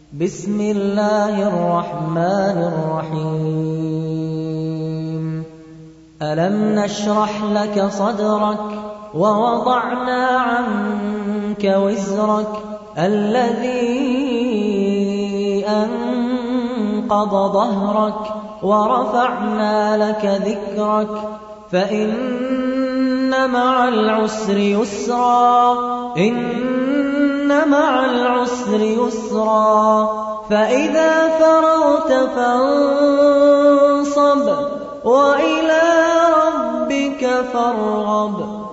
بسم الله الرحمن الرحيم ألم نشرح لك صدرك ووضعنا عنك وزرك الذي أنقض ظهرك ورفعنا لك ذكرك فإن مع العسر يسرا إن مع العسر يسرا فإذا فرغت فانصب وإلى ربك فارغب